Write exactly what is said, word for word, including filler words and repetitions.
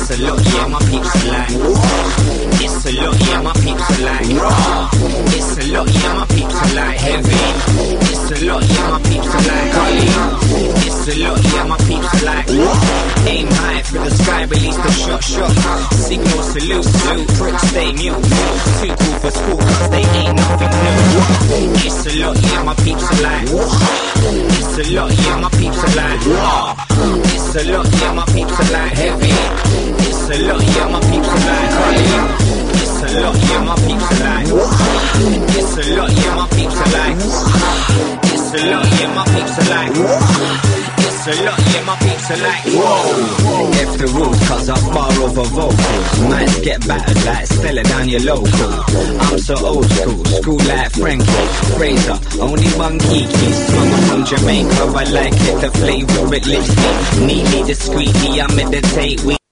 It's a lot, yeah, my peeps are like. It's a lot, yeah, my peeps are like. It's a lot, yeah, my peeps are like. Heavy. It's a lot, yeah, my peeps are like. Gully. It's a lot, yeah, my peeps are like. Aim high for the sky, release the shot, shot. Signal, salute, salute, pricks stay mute. Too cool for school, cause they ain't nothing new. It's a lot, yeah, my peeps are like. It's a lot, yeah, my peeps are like. It's a lot, yeah, my peeps are like. Heavy. It's a lot, yeah, my peeps are like. Gully. It's a lot, yeah, my peeps are like. It's a lot, yeah, my peeps are like. It's a lot, yeah, my peeps are like. It's a lot, yeah, my peeps are like. Whoa. If the rules, cause I bar over vocals. Might get battered like Stella down your local. I'm so old school, school like Frankie Fraser. Only one kiki, swung from Jamaica. I like it, the flavor it lifts me. Neatly, discreetly, I meditate. We